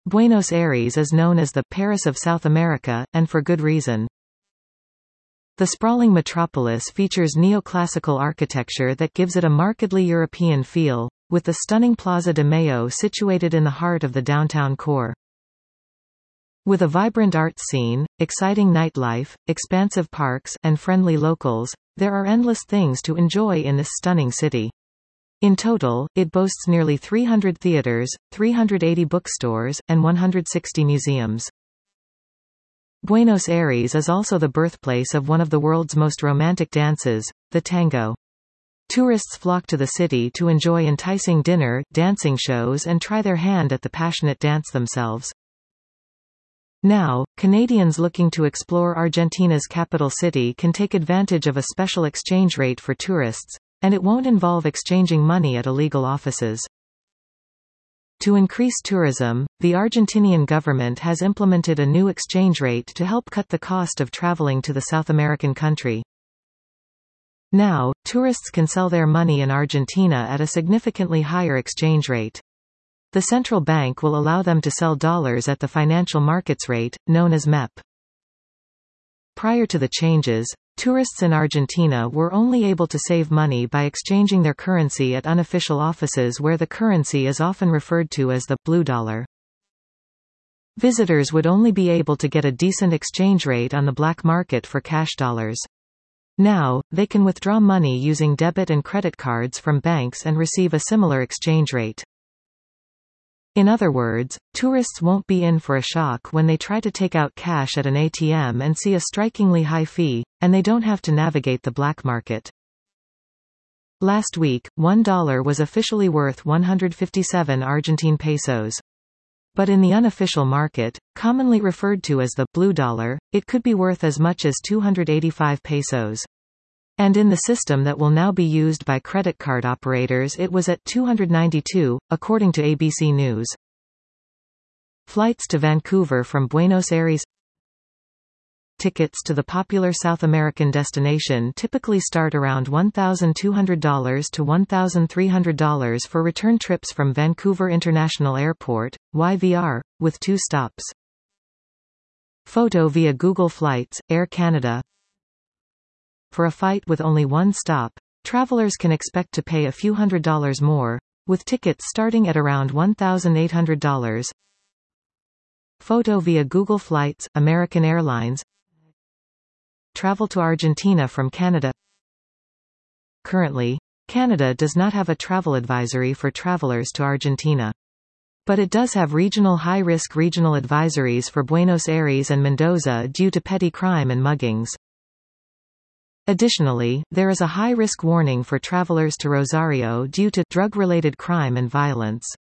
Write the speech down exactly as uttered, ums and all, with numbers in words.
Buenos Aires is known as the Paris of South America, and for good reason. The sprawling metropolis features neoclassical architecture that gives it a markedly European feel, with the stunning Plaza de Mayo situated in the heart of the downtown core. With a vibrant art scene, exciting nightlife, expansive parks, and friendly locals, there are endless things to enjoy in this stunning city. In total, it boasts nearly three hundred theaters, three hundred eighty bookstores, and one hundred sixty museums. Buenos Aires is also the birthplace of one of the world's most romantic dances, the tango. Tourists flock to the city to enjoy enticing dinner, dancing shows and try their hand at the passionate dance themselves. Now, Canadians looking to explore Argentina's capital city can take advantage of a special exchange rate for tourists, and it won't involve exchanging money at illegal offices. To increase tourism, the Argentinian government has implemented a new exchange rate to help cut the cost of traveling to the South American country. Now, tourists can sell their money in Argentina at a significantly higher exchange rate. The central bank will allow them to sell dollars at the financial markets rate, known as M E P. Prior to the changes, tourists in Argentina were only able to save money by exchanging their currency at unofficial offices where the currency is often referred to as the blue dollar. Visitors would only be able to get a decent exchange rate on the black market for cash dollars. Now, they can withdraw money using debit and credit cards from banks and receive a similar exchange rate. In other words, tourists won't be in for a shock when they try to take out cash at an A T M and see a strikingly high fee, and they don't have to navigate the black market. Last week, one dollar was officially worth one hundred fifty-seven Argentine pesos. But in the unofficial market, commonly referred to as the blue dollar, it could be worth as much as two hundred eighty-five pesos. And in the system that will now be used by credit card operators it was at two hundred ninety-two, according to A B C News. Flights to Vancouver from Buenos Aires. Tickets to the popular South American destination typically start around one thousand two hundred dollars to one thousand three hundred dollars for return trips from Vancouver International Airport, Y V R, with two stops. Photo via Google Flights, Air Canada. For a flight with only one stop, travelers can expect to pay a few hundred dollars more, with tickets starting at around one thousand eight hundred dollars. Photo via Google Flights, American Airlines. Travel to Argentina from Canada. Currently, Canada does not have a travel advisory for travelers to Argentina. But it does have regional high-risk regional advisories for Buenos Aires and Mendoza due to petty crime and muggings. Additionally, there is a high-risk warning for travelers to Rosario due to drug-related crime and violence.